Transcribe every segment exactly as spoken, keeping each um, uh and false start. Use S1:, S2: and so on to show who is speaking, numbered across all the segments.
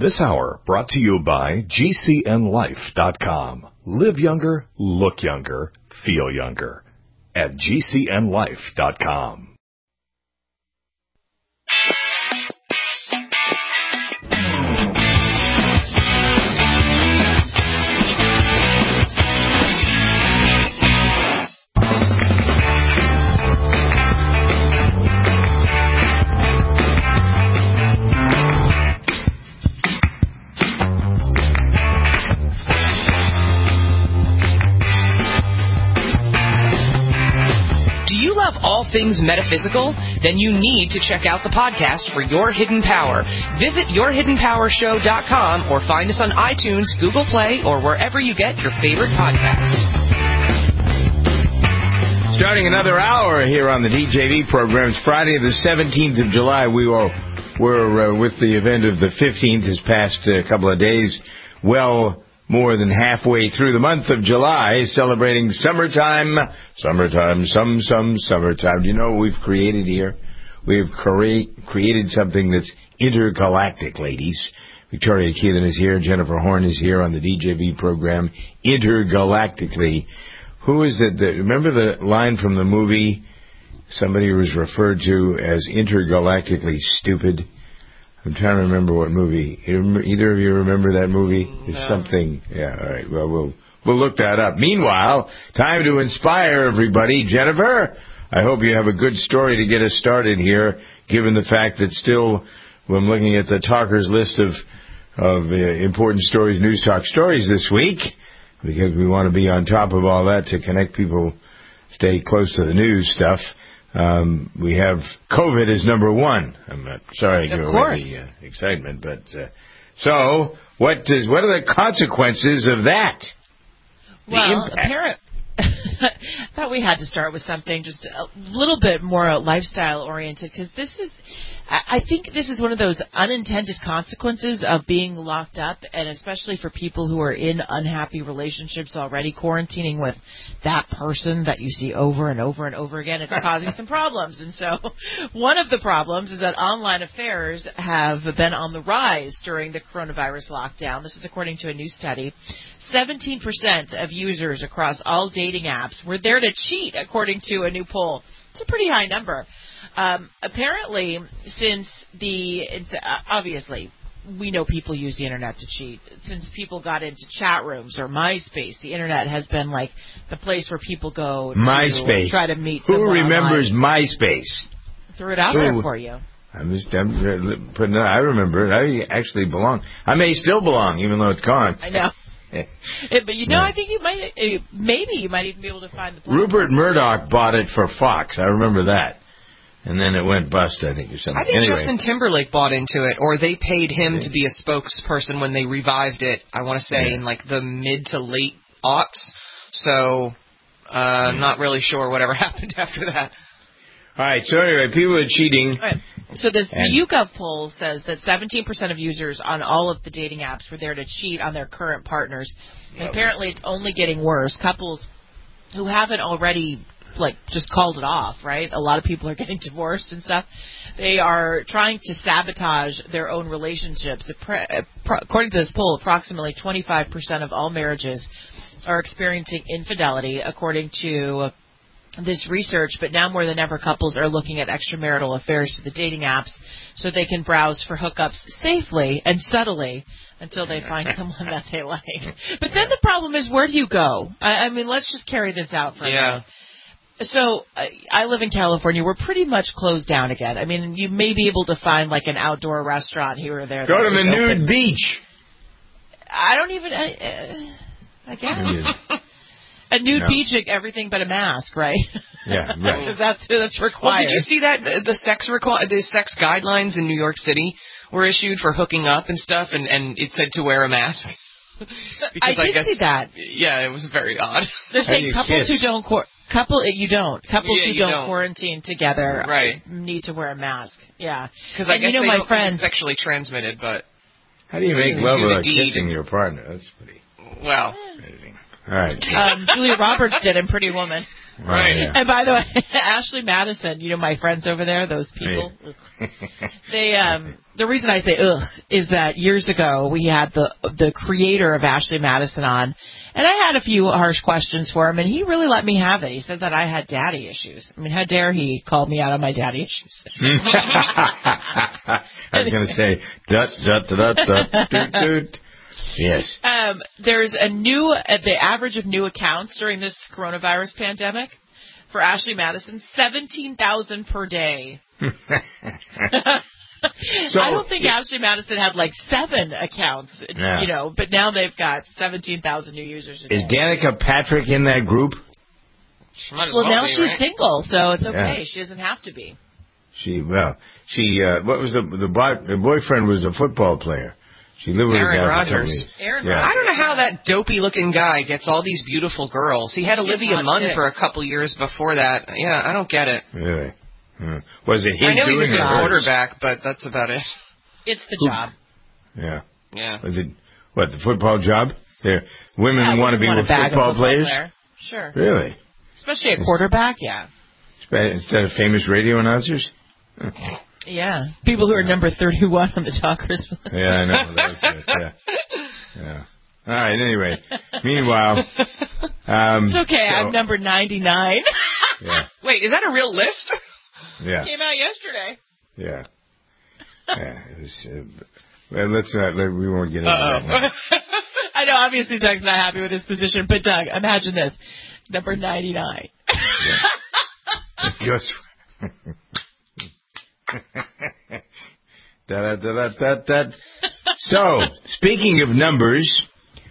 S1: This hour brought to you by G C N life dot com. Live younger, look younger, feel younger at G C N life dot com.
S2: All things metaphysical? Then you need to check out the podcast for Your Hidden Power. Visit your hidden power show dot com or find us on iTunes, Google Play, or wherever you get your favorite podcasts.
S3: Starting another hour here on the D J V program. It's Friday the seventeenth of July. We were, were uh, with the event of the fifteenth this past uh, couple of days. Well, more than halfway through the month of July, celebrating summertime, summertime, some, some, summertime. Do you know what we've created here? We've cre- created something that's intergalactic, ladies. Victoria Keelan is here. Jennifer Horn is here on the D J V program, intergalactically. Who is it that, remember the line from the movie, somebody was referred to as intergalactically stupid? I'm trying to remember what movie. Either of you remember that movie? It's no. something. Yeah, all right. Well, we'll we'll look that up. Meanwhile, time to inspire everybody. Jennifer, I hope you have a good story to get us started here, given the fact that still, when I'm looking at the talkers list of, of uh, important stories, news talk stories this week, because we want to be on top of all that to connect people, stay close to the news stuff. Um, we have COVID as number one. I'm not sorry to give away the uh, excitement, but uh, so what is what are the consequences of that?
S4: Well, apparently, I thought we had to start with something just a little bit more lifestyle oriented, because this is, I think this is one of those unintended consequences of being locked up, and especially for people who are in unhappy relationships already, quarantining with that person that you see over and over and over again. It's causing some problems. And so one of the problems is that online affairs have been on the rise during the coronavirus lockdown. This is according to a new study. seventeen percent of users across all dating apps were there to cheat, according to a new poll. It's a pretty high number. Um, apparently, since the, it's, uh, obviously, we know people use the internet to cheat. Since people got into chat rooms or MySpace, the internet has been like the place where people go to
S3: MySpace.
S4: try to meet
S3: Who
S4: someone
S3: remembers
S4: online.
S3: MySpace?
S4: Threw it out
S3: Who,
S4: there for you.
S3: I'm just I'm putting it, I remember it. I actually belong. I may still belong, even though it's gone.
S4: I know. It, but you know, yeah. I think you might, maybe you might even be able to find the platform.
S3: Rupert Murdoch bought it for Fox. I remember that. And then it went bust, I think, or something.
S2: I think
S3: anyway.
S2: Justin Timberlake bought into it, or they paid him to be a spokesperson when they revived it, I want to say, yeah. in like the mid to late aughts. So, uh, I'm not really sure whatever happened after that.
S3: All right, so anyway, people are cheating.
S4: All right. So this, the YouGov poll says that seventeen percent of users on all of the dating apps were there to cheat on their current partners. And apparently it's only getting worse. Couples who haven't already, like, just called it off, right? A lot of people are getting divorced and stuff. They are trying to sabotage their own relationships. According to this poll, approximately twenty-five percent of all marriages are experiencing infidelity, according to this research, but now more than ever, couples are looking at extramarital affairs to the dating apps so they can browse for hookups safely and subtly until they find someone that they like. But then the problem is, where do you go? I, I mean, let's just carry this out for a
S2: yeah.
S4: minute. So I, I live in California. We're pretty much closed down again. I mean, you may be able to find like an outdoor restaurant here or there.
S3: Go to the nude open. beach.
S4: I don't even. I, uh, I guess. A nude no. beach, everything but a mask, right?
S3: Yeah, right.
S4: Because that's that's required.
S2: Well, did you see that the sex requ- the sex guidelines in New York City were issued for hooking up and stuff, and, and it said to wear a mask?
S4: I did
S2: I guess,
S4: see that.
S2: Yeah, it was very odd.
S4: They're saying couples
S3: kiss?
S4: who don't qu- couple you don't couples
S2: yeah,
S4: who
S2: you
S4: don't,
S2: don't
S4: quarantine together
S2: right.
S4: need to wear a mask. Yeah,
S2: because I guess
S4: you know,
S2: they
S4: my
S2: don't
S4: friend
S2: sexually transmitted, but
S3: how do you make love without
S2: deed.
S3: kissing your partner? That's pretty.
S2: Well,
S3: amazing. All right.
S4: Um, Julia Roberts did in Pretty Woman.
S3: Right. Yeah.
S4: And by the way, Ashley Madison, you know my friends over there, those people.
S3: Hey.
S4: They um the reason I say ugh is that years ago we had the the creator of Ashley Madison on, and I had a few harsh questions for him, and he really let me have it. He said that I had daddy issues. I mean, how dare he call me out on my daddy issues?
S3: I was going to say dut dut dut dut dut dut. Yes.
S4: Um, there's a new, uh, the average of new accounts during this coronavirus pandemic for Ashley Madison, seventeen thousand per day. So, I don't think Ashley Madison had like seven accounts, yeah. you know, but now they've got seventeen thousand new users a day.
S3: Is Danica Patrick in that group?
S2: She might as
S4: well,
S2: well
S4: now
S2: be,
S4: she's
S2: right?
S4: single, so it's okay.
S3: Yeah.
S4: She doesn't have to be.
S3: She, well, she, uh, what was the, the, boy, the boyfriend was a football player. She lived with
S2: Aaron
S3: a guy
S2: Rodgers.
S4: Aaron
S3: yeah.
S4: Rodgers.
S2: I don't know how that dopey-looking guy gets all these beautiful girls. He had Olivia Munn
S4: chicks.
S2: for a couple years before that. Yeah, I don't get it.
S3: Really? Hmm. Was it his
S2: I know he's a
S3: doing
S2: good
S3: or hers?
S2: quarterback, but that's about it.
S4: It's the
S3: Who-
S4: job.
S3: Yeah.
S2: Yeah.
S3: Was it, what, the football job? There, women
S4: Yeah,
S3: want to be
S4: want
S3: with
S4: a bag of
S3: football players?
S4: player. Sure.
S3: Really?
S4: Especially a quarterback, yeah.
S3: Instead of famous radio announcers?
S4: Yeah. People who are number thirty-one on the talkers.
S3: Yeah, I know. That was it. Yeah. Yeah. All right, anyway. Meanwhile. Um,
S4: It's okay,
S3: so,
S4: I'm number ninety-nine.
S3: Yeah.
S2: Wait, is that a real list?
S3: Yeah.
S4: Came out yesterday.
S3: Yeah. Yeah. It was, uh, well, let's not, let, we won't get into
S2: Uh-oh.
S3: that now.
S4: I know, obviously Doug's not happy with his position, but Doug, imagine this. Number ninety-nine.
S3: It goes. da, da, da, da, da. So, speaking of numbers,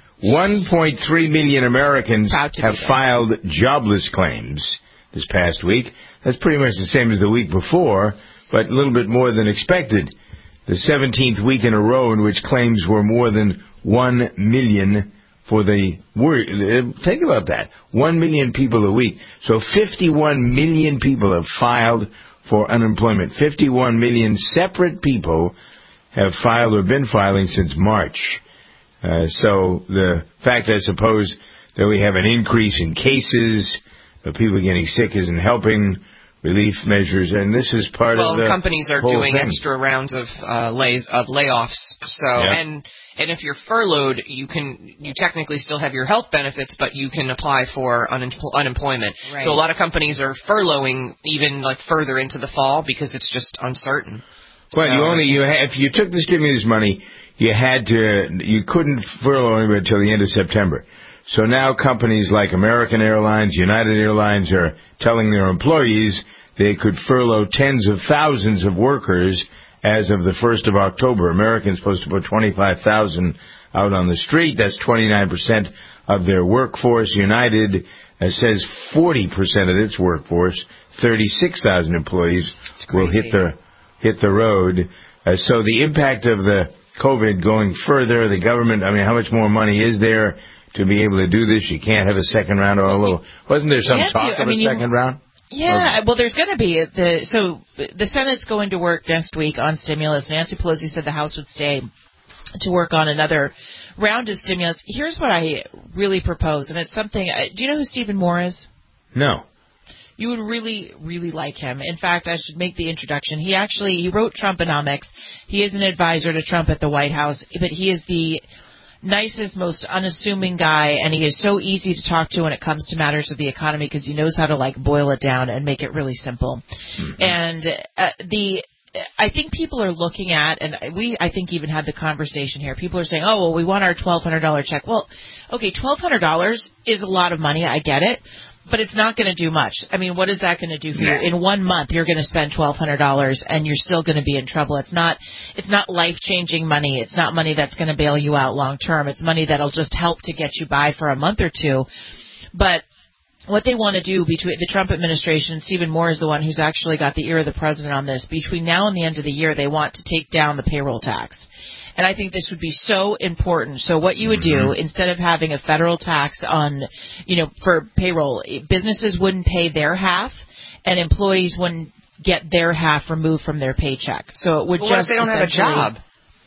S3: one point three million Americans have filed jobless claims this past week. That's pretty much the same as the week before, but a little bit more than expected. The seventeenth week in a row in which claims were more than one million for the word. Think about that. One million people a week. So fifty-one million people have filed for unemployment. fifty-one million separate people have filed or been filing since March. Uh, so the fact, I suppose, that we have an increase in cases, of people getting sick isn't helping, relief measures, and this is part
S2: well,
S3: of the
S2: companies are
S3: whole
S2: doing
S3: thing.
S2: extra rounds of uh, lays of layoffs. So
S3: Yeah.
S2: and and if you're furloughed, you can you technically still have your health benefits, but you can apply for unempl- unemployment.
S4: Right.
S2: So a lot of companies are furloughing even like further into the fall because it's just uncertain.
S3: Well,
S2: so,
S3: you only you ha- if you took the stimulus money, you had to you couldn't furlough anybody until the end of September. So now companies like American Airlines, United Airlines are telling their employees they could furlough tens of thousands of workers as of the first of October. American's supposed to put twenty-five thousand out on the street. That's twenty-nine percent of their workforce. United uh, says forty percent of its workforce, thirty-six thousand employees, will hit the hit the road. Uh, so the impact of the COVID going further, the government, I mean, how much more money is there to be able to do this? You can't have a second round, although wasn't there some
S4: Can't
S3: talk
S4: you?
S3: of
S4: I mean,
S3: a
S4: you-
S3: second round?
S4: Yeah, well, there's going to be the so the Senate's going to work next week on stimulus. Nancy Pelosi said the House would stay to work on another round of stimulus. Here's what I really propose, and it's something. Do you know who Stephen Moore is?
S3: No.
S4: You would really, really like him. In fact, I should make the introduction. He actually he wrote Trumponomics. He is an advisor to Trump at the White House, but he is the nicest, most unassuming guy, and he is so easy to talk to when it comes to matters of the economy because he knows how to like boil it down and make it really simple. Mm-hmm. And uh, the I think people are looking at, and we I think even had the conversation here. People are saying, "Oh, well, we want our twelve hundred dollars check." Well, okay, twelve hundred dollars is a lot of money. I get it. But it's not going to do much. I mean, what is that going to do for you? In one month, you're going to spend twelve hundred dollars, and you're still going to be in trouble. It's not, it's not life-changing money. It's not money that's going to bail you out long term. It's money that'll just help to get you by for a month or two. But what they want to do between the Trump administration, Stephen Moore is the one who's actually got the ear of the president on this. Between now and the end of the year, they want to take down the payroll tax. And I think this would be so important. So what you would do, mm-hmm. instead of having a federal tax on, you know, for payroll, businesses wouldn't pay their half and employees wouldn't get their half removed from their paycheck. So it would
S2: well,
S4: just
S2: what if they don't have a job?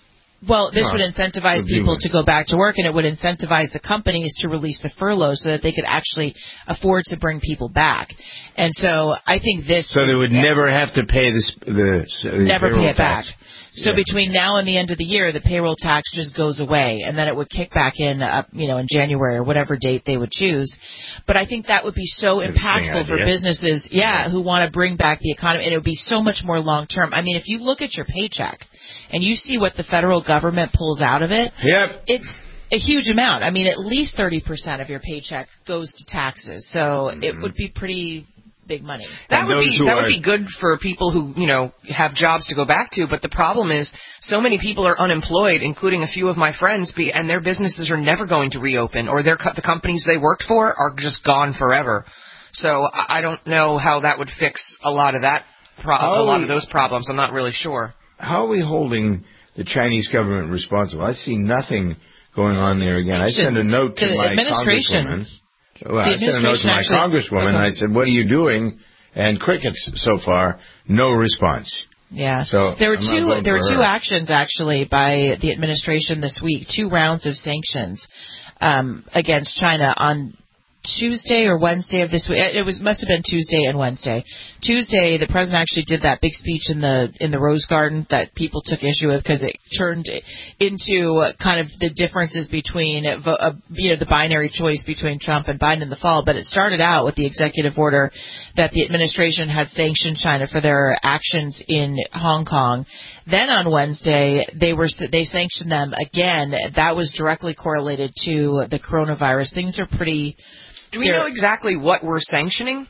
S4: Well, this
S3: Well,
S4: would incentivize people to go back to work, and it would incentivize the companies to release the furlough so that they could actually afford to bring people back. And so I think this...
S3: So they would never have to pay this, the, the
S4: Never pay it
S3: tax.
S4: back. So
S3: yeah.
S4: between now and the end of the year, the payroll tax just goes away, and then it would kick back in, uh, you know, in January or whatever date they would choose. But I think that would be so impactful for businesses, yeah, who want to bring back the economy, and it would be so much more long term. I mean, if you look at your paycheck and you see what the federal government pulls out of it,
S3: yep.
S4: it's a huge amount. I mean, at least thirty percent of your paycheck goes to taxes, so mm-hmm. it would be pretty big money.
S2: That would be that would be good for people who, you know, have jobs to go back to, but the problem is so many people are unemployed, including a few of my friends, and their businesses are never going to reopen, or their the companies they worked for are just gone forever. So I don't know how that would fix a lot of that pro- a lot of those problems. I'm not really sure.
S3: How are we holding the Chinese government responsible? I see nothing going on there again. I sent a note to
S4: the
S3: my
S4: administration.
S3: congresswoman. Well, I sent a note to my actually, congresswoman, okay. and I said, what are you doing? And crickets so far, no response.
S4: Yeah.
S3: So
S4: there were
S3: I'm
S4: two there were
S3: her.
S4: two actions, actually, by the administration this week, two rounds of sanctions um, against China on Tuesday or Wednesday of this week. It was must have been Tuesday and Wednesday. Tuesday, the president actually did that big speech in the in the Rose Garden that people took issue with because it turned into kind of the differences between uh, you know the binary choice between Trump and Biden in the fall. But it started out with the executive order that the administration had sanctioned China for their actions in Hong Kong. Then on Wednesday, they were they sanctioned them again. That was directly correlated to the coronavirus. Things are pretty.
S2: Do we know exactly what we're sanctioning?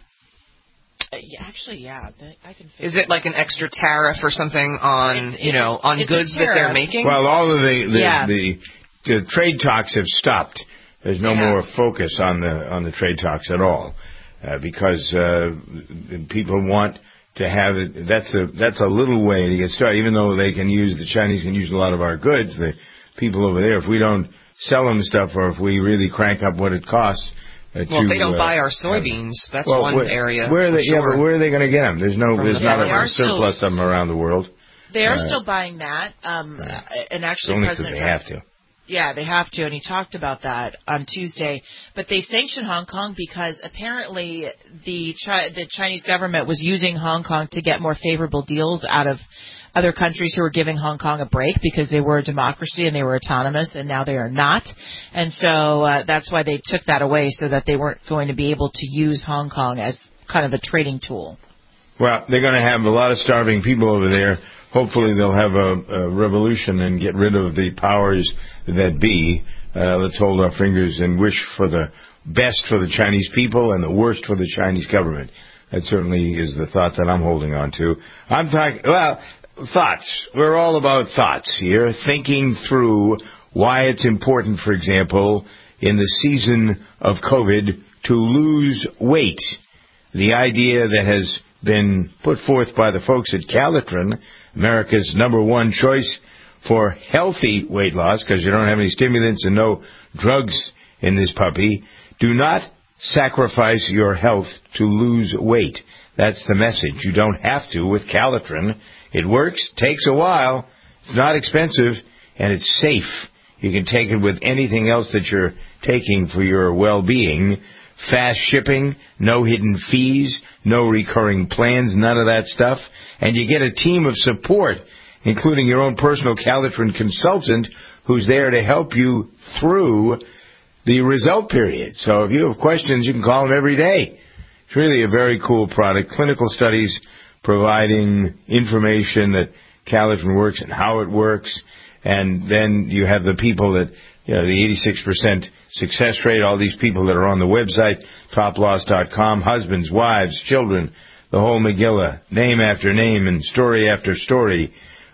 S4: Uh, yeah, actually, yeah. I can.
S2: Is it like an extra tariff or something on
S4: it's,
S2: you know on goods that they're making?
S3: Well, all of the the,
S4: yeah.
S3: the the trade talks have stopped. There's no
S2: yeah.
S3: more focus on the on the trade talks at all uh, because uh, people want to have it. That's a that's a little way to get started. Even though they can use the Chinese can use a lot of our goods, the people over there, if we don't sell them stuff or if we really crank up what it costs. Uh,
S2: well,
S3: to,
S2: if they don't
S3: uh,
S2: buy our soybeans, that's
S3: well,
S2: one
S3: where,
S2: area.
S3: Where are they?
S2: Sure.
S3: Yeah, but where are they going to get them? There's no,
S2: From
S3: there's
S2: the
S3: not
S2: farmers.
S3: a surplus of them around the world.
S4: They are
S3: uh,
S4: still buying that, um, uh, and actually,
S3: only
S4: President
S3: they
S4: Trump,
S3: have to.
S4: Yeah, they have to, and he talked about that on Tuesday. But they sanctioned Hong Kong because apparently the Chi- the Chinese government was using Hong Kong to get more favorable deals out of other countries who were giving Hong Kong a break because they were a democracy and they were autonomous, and now they are not. And so uh, that's why they took that away, so that they weren't going to be able to use Hong Kong as kind of a trading tool.
S3: Well, they're going to have a lot of starving people over there. Hopefully they'll have a, a revolution and get rid of the powers that be. Uh, let's hold our fingers and wish for the best for the Chinese people and the worst for the Chinese government. That certainly is the thought that I'm holding on to. I'm talking, well, thoughts. We're all about thoughts here, thinking through why it's important, for example, in the season of COVID to lose weight. The idea that has been put forth by the folks at Calitrin, America's number one choice for healthy weight loss, because you don't have any stimulants and no drugs in this puppy. Do not sacrifice your health to lose weight. That's the message. You don't have to with Calitrin. It works, takes a while, it's not expensive, and it's safe. You can take it with anything else that you're taking for your well-being. Fast shipping, no hidden fees, no recurring plans, none of that stuff. And you get a team of support, including your own personal Calitrin consultant, who's there to help you through the result period. So if you have questions, you can call them every day. It's really a very cool product. Clinical studies providing information that Calitrin works and how it works. And then you have the people that, you know, the eighty-six percent success rate, all these people that are on the website, top loss dot com, husbands, wives, children, the whole Megillah, name after name and story after story.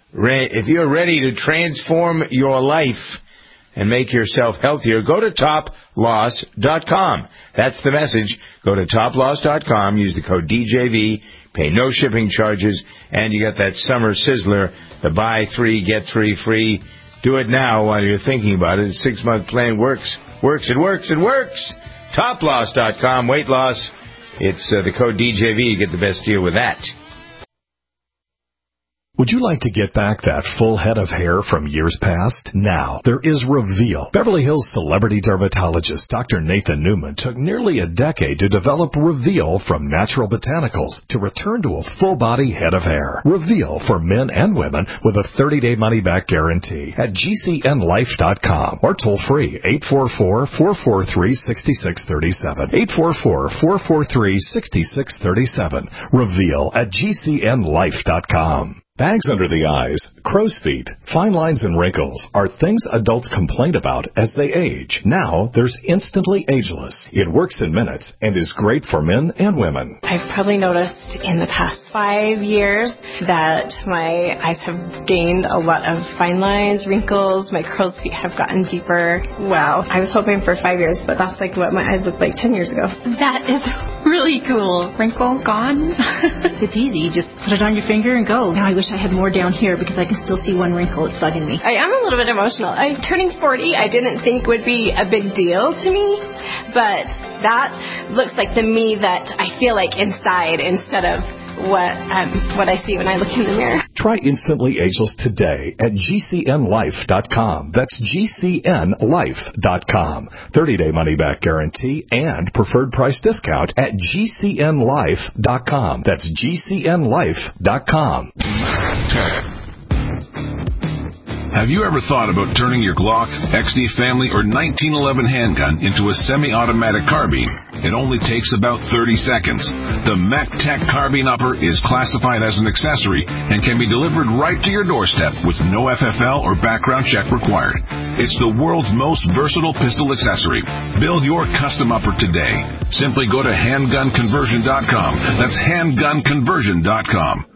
S3: If you're ready to transform your life and make yourself healthier, go to top loss dot com. That's the message. Go to top loss dot com, use the code D J V, pay no shipping charges, and you got that summer sizzler, the buy three, get three free. Do it now while you're thinking about it. The six-month plan works, works, it works, it works. top loss dot com, weight loss. It's uh, the code D J V. You get the best deal with that.
S1: Would you like to get back that full head of hair from years past? Now, there is Reveal. Beverly Hills celebrity dermatologist Doctor Nathan Newman took nearly a decade to develop Reveal from natural botanicals to return to a full-body head of hair. Reveal for men and women with a thirty-day money-back guarantee at G C N life dot com or toll free eight four four, four four three, six six three seven. eight four four, four four three, six six three seven. Reveal at G C N life dot com. Bags under the eyes, crow's feet, fine lines and wrinkles are things adults complain about as they age. Now, there's Instantly Ageless. It works in minutes and is great for men and women.
S5: I've probably noticed in the past five years that my eyes have gained a lot of fine lines, wrinkles, my crow's feet have gotten deeper. Wow. I was hoping for five years, but that's like what my eyes looked like ten years ago.
S6: That is really cool. Wrinkle gone.
S7: It's easy. You just put it on your finger and go. Now I wish I had more down here because I can still see one wrinkle. It's bugging me.
S5: I am a little bit emotional. I, turning forty, I didn't think would be a big deal to me, but that looks like the me that I feel like inside instead of what um, what I see when I look in the mirror.
S1: Try Instantly Ageless today at G C N life dot com. That's G C N life dot com. thirty-day money-back guarantee and preferred price discount at G C N life dot com. That's G C N life dot com.
S8: Have you ever thought about turning your Glock, X D Family, or nineteen eleven handgun into a semi-automatic carbine? It only takes about thirty seconds. The MacTac Carbine Upper is classified as an accessory and can be delivered right to your doorstep with no F F L or background check required. It's the world's most versatile pistol accessory. Build your custom upper today. Simply go to handgun conversion dot com. That's handgun conversion dot com.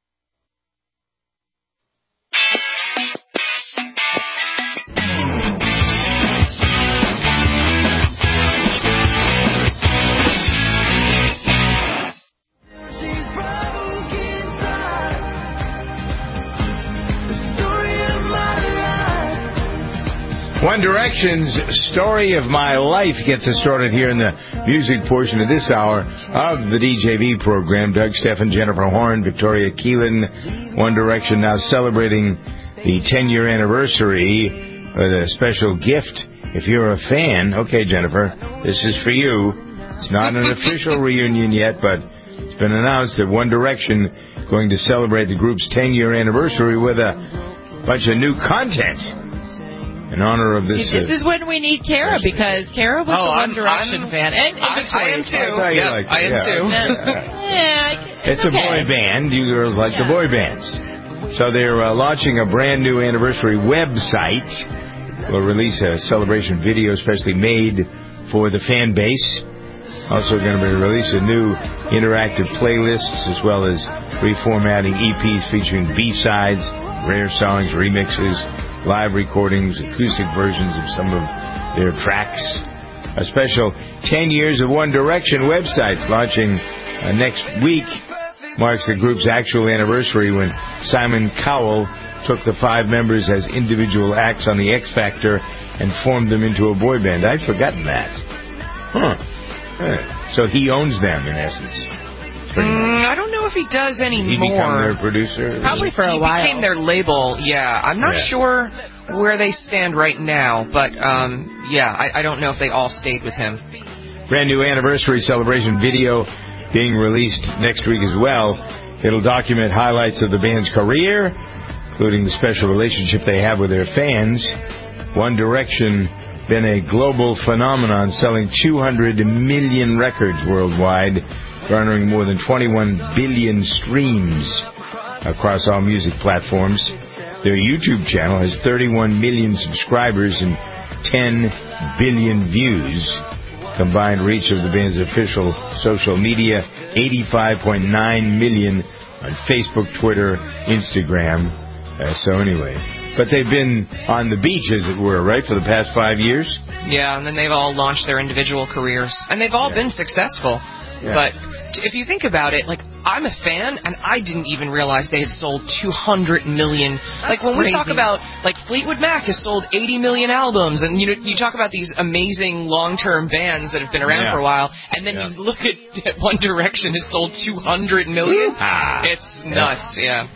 S3: One Direction's Story of My Life gets us started here in the music portion of this hour of the D J V program. Doug Stephan, Jennifer Horn, Victoria Keelan. One Direction now celebrating the ten-year anniversary with a special gift. If you're a fan, okay, Jennifer, this is for you. It's not an official reunion yet, but it's been announced that One Direction is going to celebrate the group's ten-year anniversary with a bunch of new content. In honor of this...
S4: This
S3: uh,
S4: is when we need Kara, because Kara was
S2: oh,
S4: a One
S2: I'm,
S4: Direction
S2: I'm,
S4: fan. And, and
S2: I, I am too.
S3: I,
S2: yeah,
S3: like
S2: I am
S3: yeah.
S2: too.
S4: yeah,
S3: it's, it's
S4: okay.
S3: a boy band. You girls like yeah. the boy bands. So they're uh, launching a brand new anniversary website. We'll release a celebration video especially made for the fan base. Also going to be releasing new interactive playlists as well as reformatting E Ps featuring B-sides, rare songs, remixes, live recordings, acoustic versions of some of their tracks. A special ten years of One Direction websites launching uh, next week marks the group's actual anniversary when Simon Cowell took the five members as individual acts on the X Factor and formed them into a boy band. I'd forgotten that. Huh. huh. So he owns them, in essence.
S2: Mm, I don't know if he does anymore.
S3: Did he become their producer?
S2: Probably for a
S4: he
S2: while. He became their label, yeah. I'm not
S3: yeah.
S2: sure where they stand right now, but, um, yeah, I, I don't know if they all stayed with him.
S3: Brand new anniversary celebration video being released next week as well. It'll document highlights of the band's career, including the special relationship they have with their fans. One Direction been a global phenomenon, selling two hundred million records worldwide, garnering more than twenty-one billion streams across all music platforms. Their YouTube channel has thirty-one million subscribers and ten billion views. Combined reach of the band's official social media, eighty-five point nine million on Facebook, Twitter, Instagram. Uh, so anyway, but they've been on the beach, as it were, right, for the past five years?
S2: Yeah, and then they've all launched their individual careers. And they've all yeah. been successful. Yeah. But if you think about it, like, I'm a fan, and I didn't even realize they had sold two hundred million. That's like, when crazy. We talk about, like, Fleetwood Mac has sold eighty million albums, and, you know, you talk about these amazing long-term bands that have been around yeah. for a while, and then yeah. you look at One Direction has sold two hundred million. Ah, it's nuts, yeah. yeah.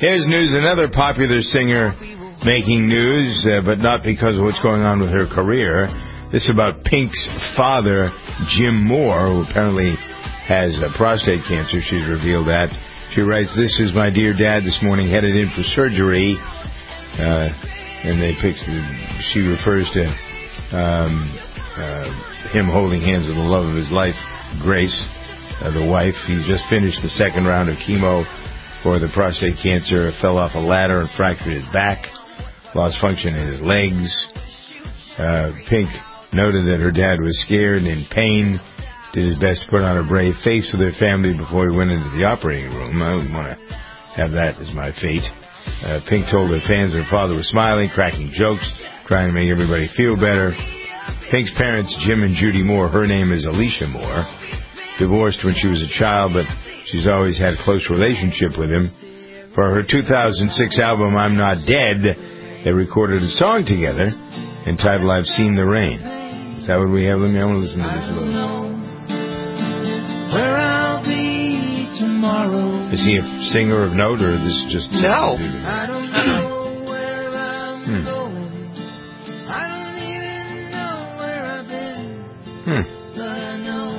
S3: Here's news. Another popular singer making news, uh, but not because of what's going on with her career. This is about Pink's father, Jim Moore, who apparently has uh, prostate cancer. She's revealed that. She writes, "This is my dear dad this morning, headed in for surgery." Uh, and they picked, she refers to um, uh, him holding hands with the love of his life, Grace, uh, the wife. He just finished the second round of chemo for the prostate cancer, fell off a ladder and fractured his back, lost function in his legs. Uh, Pink noted that her dad was scared and in pain, did his best to put on a brave face for their family before he went into the operating room. I wouldn't want to have that as my fate. Uh, Pink told her fans her father was smiling, cracking jokes, trying to make everybody feel better. Pink's parents, Jim and Judy Moore, her name is Alicia Moore, divorced when she was a child, but she's always had a close relationship with him. For her two thousand six album, I'm Not Dead, they recorded a song together entitled I've Seen the Rain. Is that what we have? Let me, I want to listen to this a little. Where I'll be tomorrow. Is he a singer of note, or is this just...
S2: No.
S3: I don't know where I'm hmm. going. I don't even know where I've been. Hmm. But I know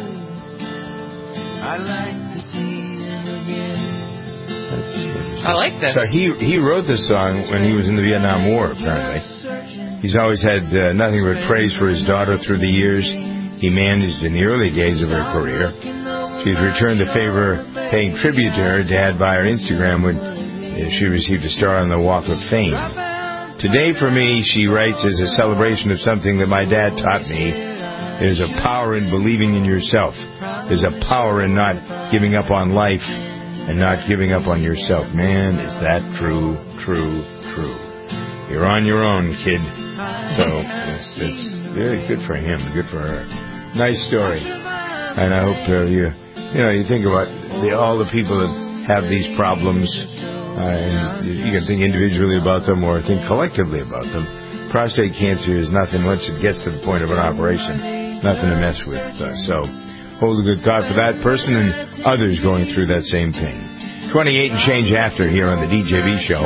S3: I'd like to see him again. That's
S2: I like this.
S3: So he, he wrote this song when he was in the Vietnam War, apparently. He's always had uh, nothing but praise for his daughter through the years he managed in the early days of her career. She's returned the favor, paying tribute to her dad via Instagram when she received a star on the Walk of Fame. Today, for me, she writes, is a celebration of something that my dad taught me. There's a power in believing in yourself. There's a power in not giving up on life and not giving up on yourself. Man, is that true, true, true. You're on your own, kid. So it's, it's very good for him, good for her. Nice story. And I hope uh, you, you know, you think about the, all the people that have these problems, uh, and you, you can think individually about them or think collectively about them. Prostate cancer is nothing once it gets to the point of an operation, nothing to mess with. Uh, so hold a good thought for that person and others going through that same thing. twenty-eight and change after here on the D J V show.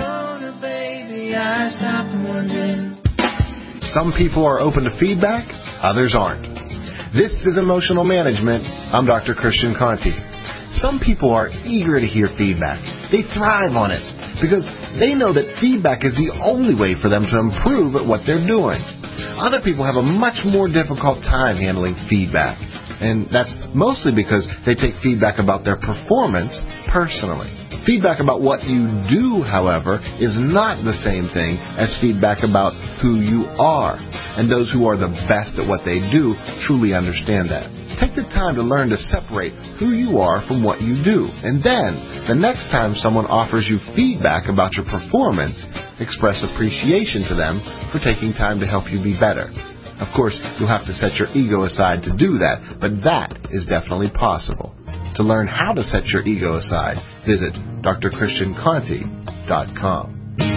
S9: Some people are open to feedback, others aren't. This is Emotional Management. I'm Doctor Christian Conti. Some people are eager to hear feedback. They thrive on it because they know that feedback is the only way for them to improve at what they're doing. Other people have a much more difficult time handling feedback, and that's mostly because they take feedback about their performance personally. Feedback about what you do, however, is not the same thing as feedback about who you are. And those who are the best at what they do truly understand that. Take the time to learn to separate who you are from what you do. And then, the next time someone offers you feedback about your performance, express appreciation to them for taking time to help you be better. Of course, you'll have to set your ego aside to do that, but that is definitely possible. To learn how to set your ego aside, visit D R Christian Conti dot com.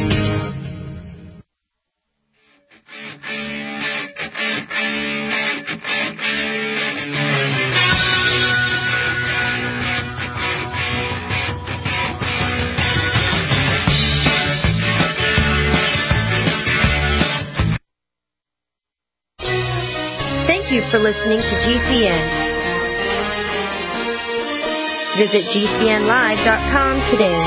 S10: Thank you for listening to G C N. Visit G C N live dot com today.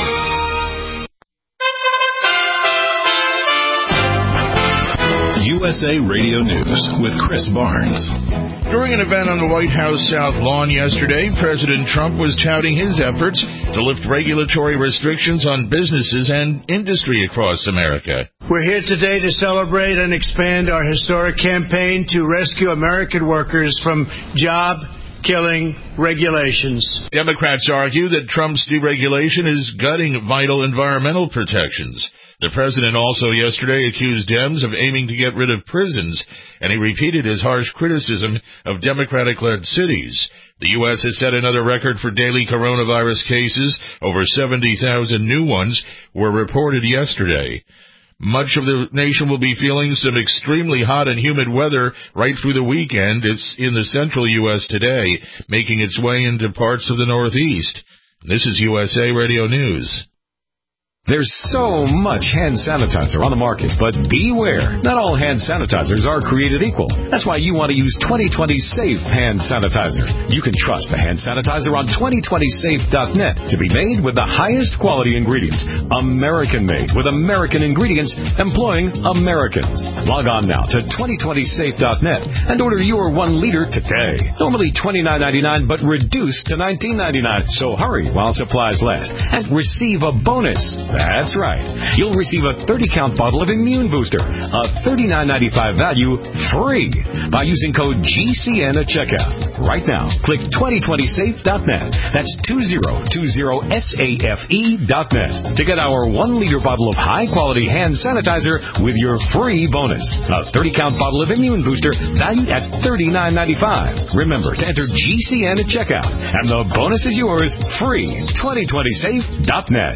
S1: U S A Radio News with Chris Barnes.
S11: During an event on the White House South Lawn yesterday, President Trump was touting his efforts to lift regulatory restrictions on businesses and industry across America.
S12: We're here today to celebrate and expand our historic campaign to rescue American workers from job killing regulations.
S11: Democrats argue that Trump's deregulation is gutting vital environmental protections. The president also yesterday accused Dems of aiming to get rid of prisons, and he repeated his harsh criticism of Democratic-led cities. The U S has set another record for daily coronavirus cases. Over seventy thousand new ones were reported yesterday. Much of the nation will be feeling some extremely hot and humid weather right through the weekend. It's in the central U S today, making its way into parts of the Northeast. This is U S A Radio News.
S1: There's so much hand sanitizer on the market, but beware. Not all hand sanitizers are created equal. That's why you want to use twenty twenty Safe Hand Sanitizer. You can trust the hand sanitizer on twenty twenty safe dot net to be made with the highest quality ingredients. American-made with American ingredients employing Americans. Log on now to twenty twenty safe dot net and order your one liter today. Normally twenty-nine ninety-nine, but reduced to nineteen ninety-nine. So hurry while supplies last and receive a bonus. That's right. You'll receive a thirty count bottle of Immune Booster, a thirty-nine ninety-five value, free by using code G C N at checkout. Right now, click twenty twenty safe dot net. That's twenty twenty safe dot net to get our one liter bottle of high-quality hand sanitizer with your free bonus. A thirty count bottle of Immune Booster valued at thirty-nine ninety-five. Remember to enter G C N at checkout, and the bonus is yours free. twenty twenty safe dot net.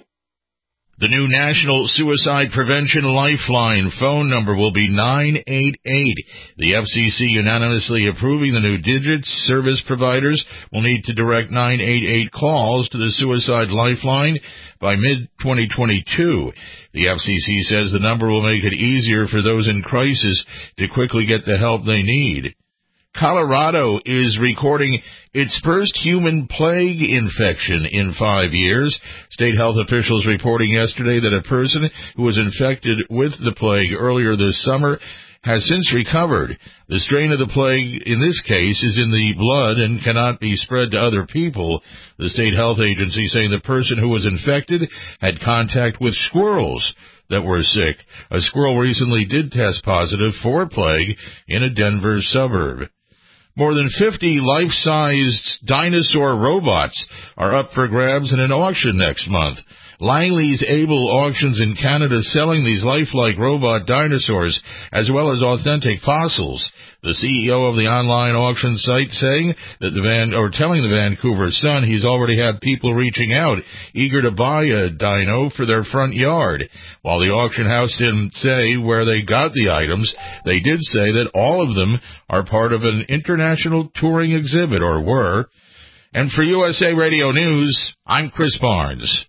S11: The new National Suicide Prevention Lifeline phone number will be nine eight eight. The F C C unanimously approving the new digits. Service providers will need to direct nine eight eight calls to the Suicide Lifeline by mid twenty twenty-two. The F C C says the number will make it easier for those in crisis to quickly get the help they need. Colorado is recording its first human plague infection in five years. State health officials reporting yesterday that a person who was infected with the plague earlier this summer has since recovered. The strain of the plague in this case is in the blood and cannot be spread to other people. The state health agency saying the person who was infected had contact with squirrels that were sick. A squirrel recently did test positive for plague in a Denver suburb. More than fifty life-sized dinosaur robots are up for grabs in an auction next month. Langley's Able Auctions in Canada selling these lifelike robot dinosaurs as well as authentic fossils. The C E O of the online auction site saying that the Van or telling the Vancouver Sun he's already had people reaching out eager to buy a dino for their front yard. While the auction house didn't say where they got the items, they did say that all of them are part of an international touring exhibit, or were. And for U S A Radio News, I'm Chris Barnes.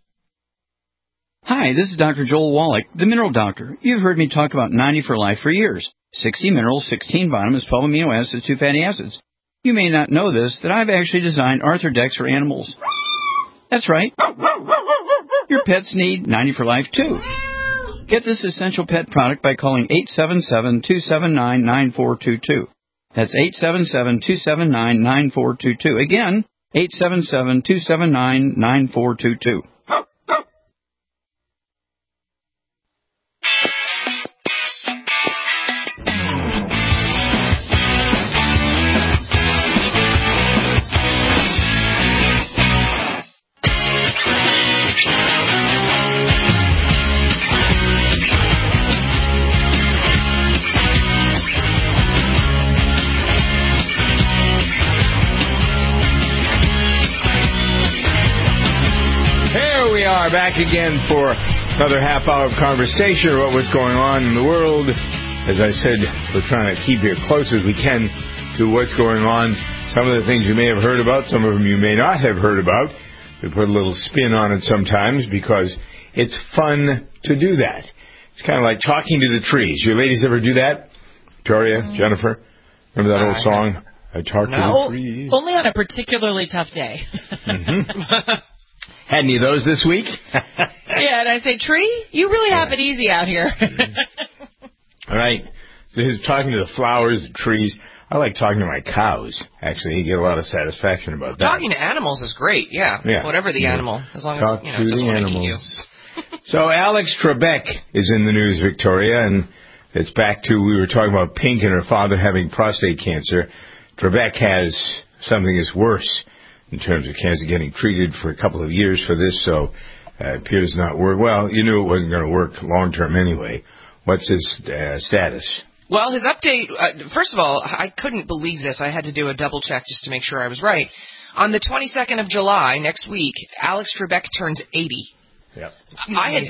S13: Hi, this is Doctor Joel Wallach, the Mineral Doctor. You've heard me talk about ninety for Life for years. sixty minerals, sixteen vitamins, twelve amino acids, two fatty acids. You may not know this, that I've actually designed Arthrodex for animals. That's right. Your pets need ninety for Life, too. Get this essential pet product by calling eight seven seven, two seven nine, nine four two two. That's eight seven seven, two seven nine, nine four two two. Again, eight seven seven, two seven nine, nine four two two.
S3: Back again for another half hour of conversation about what's going on in the world. As I said, we're trying to keep you close as we can to what's going on. Some of the things you may have heard about, some of them you may not have heard about. We put a little spin on it sometimes because it's fun to do that. It's kind of like talking to the trees. You ladies ever do that? Victoria, mm-hmm. Jennifer, remember that old song? I talk no. to the trees.
S4: Only on a particularly tough day.
S3: Mm-hmm. Had any of those this week?
S4: Yeah, and I say, tree, you really have it easy out here.
S3: All right. So he's talking to the flowers, the trees. I like talking to my cows, actually. You get a lot of satisfaction about that.
S2: Talking to animals is great, yeah. yeah. Whatever the yeah. animal, as long
S3: Talk
S2: as, you know, it doesn't want to eat you.
S3: So Alex Trebek is in the news, Victoria, and it's back to, we were talking about Pink and her father having prostate cancer. Trebek has something that's worse in terms of cancer, getting treated for a couple of years for this, so uh, it appears not work. Well, you knew it wasn't going to work long-term anyway. What's his uh, status?
S2: Well, his update, uh, first of all, I couldn't believe this. I had to do a double check just to make sure I was right. On the twenty-second of July, next week, Alex Trebek turns eighty.
S3: Yep.
S2: I had,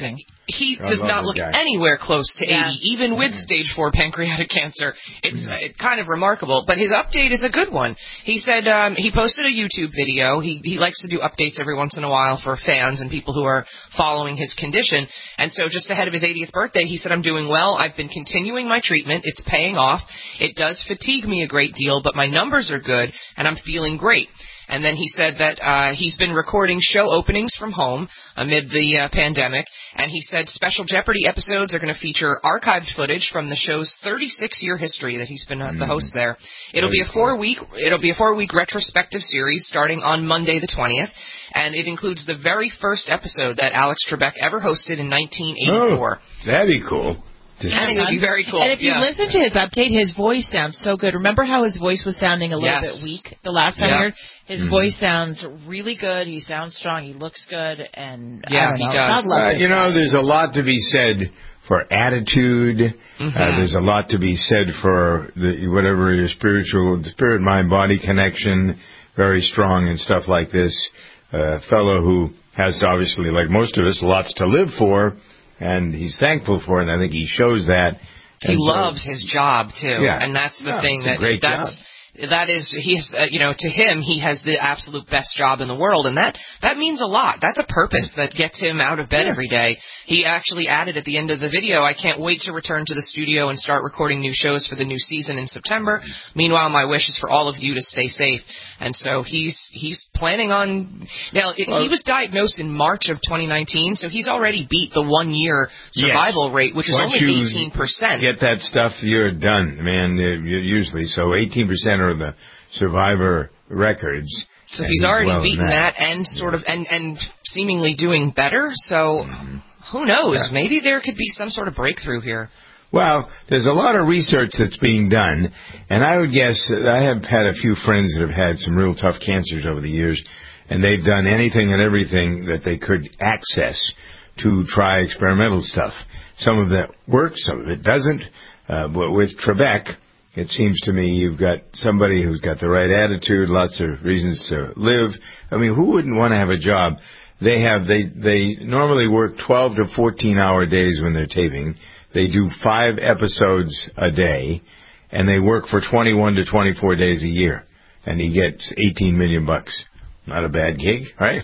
S2: He
S3: I
S2: does
S3: love
S2: not
S3: that
S2: look
S3: guy.
S2: anywhere close to
S4: Yeah.
S2: eighty, even with stage four pancreatic cancer. It's uh, kind of remarkable. But his update is a good one. He said um, he posted a YouTube video. He he likes to do updates every once in a while for fans and people who are following his condition. And so just ahead of his eightieth birthday, he said, I'm doing well. I've been continuing my treatment. It's paying off. It does fatigue me a great deal, but my numbers are good, and I'm feeling great. And then he said that uh, he's been recording show openings from home amid the uh, pandemic. And he said Special Jeopardy episodes are going to feature archived footage from the show's thirty-six year history that he's been uh, the host there. It'll be a four week it'll be a four week retrospective series starting on Monday the twentieth, and it includes the very first episode that Alex Trebek ever hosted in nineteen eighty-four.
S3: Oh, that'd be cool.
S2: I think it would be very cool.
S4: And if you
S2: yeah.
S4: listen to his update, his voice sounds so good. Remember how his voice was sounding a little
S2: Yes.
S4: bit weak the last time
S2: Yeah.
S4: we heard? His
S3: Mm-hmm.
S4: voice sounds really good. He sounds strong. He looks good. And
S2: Yeah,
S4: I don't
S2: he
S4: know.
S2: does.
S4: God love
S3: Uh,
S4: this
S3: you know,
S4: guy.
S3: there's a lot to be said for attitude.
S2: Mm-hmm.
S3: Uh, there's a lot to be said for the, whatever your spiritual, spirit, mind, body connection, very strong and stuff like this. A uh, fellow who has obviously, like most of us, lots to live for, and he's thankful for it, and I think he shows that.
S2: He
S3: And so-
S2: loves his job too,
S3: Yeah.
S2: and that's the
S3: Yeah,
S2: thing
S3: it's a
S2: that
S3: great
S2: that's that is he's uh, you know to him he has the absolute best job in the world, and that that means a lot. That's a purpose that gets him out of bed
S3: Yeah.
S2: every day. He actually added at the end of the video, "I can't wait to return to the studio and start recording new shows for the new season in September. Meanwhile, my wish is for all of you to stay safe." And so he's he's planning on now. It,
S3: Well,
S2: he was diagnosed in March of twenty nineteen, so he's already beat the one year survival
S3: Yes.
S2: rate, which is
S3: Once
S2: only
S3: you
S2: eighteen percent.
S3: Get that stuff, you're done, man. uh, Usually, so eighteen percent are the survivor records.
S2: So
S3: and
S2: he's already
S3: well in
S2: beaten that. and sort of and and seemingly doing better. So
S3: Mm-hmm.
S2: who knows?
S3: Yeah.
S2: Maybe there could be some sort of breakthrough here.
S3: Well, there's a lot of research that's being done, and I would guess I have had a few friends that have had some real tough cancers over the years, and they've done anything and everything that they could access to try experimental stuff. Some of that works, some of it doesn't. Uh, but with Trebek, it seems to me you've got somebody who's got the right attitude, lots of reasons to live. I mean, who wouldn't want to have a job? They have they they normally work twelve to fourteen hour days when they're taping. They do five episodes a day, and they work for twenty-one to twenty-four days a year, and he gets eighteen million bucks. Not a bad gig, right?